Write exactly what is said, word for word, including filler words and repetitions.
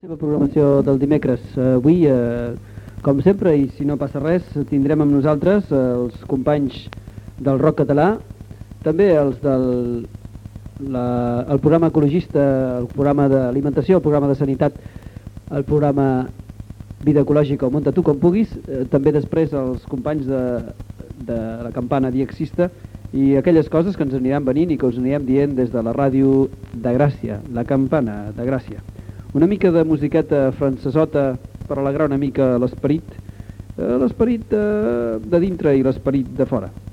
La programació del dimecres. Avui, eh, com sempre, i si no passa res, tindrem amb nosaltres els companys del rock català, també els del la, el programa ecologista, el programa d'alimentació, el programa de sanitat, el programa Vida Ecològica o Munta tu com puguis, eh, també després els companys de, de la campana Diexista i aquelles coses que ens aniran venint i que us anirem dient des de la ràdio de Gràcia, la campana de Gràcia. Una mica de musiqueta francesota per alegrar una mica l'esperit, eh, l'esperit eh, de dintre i l'esperit de fora.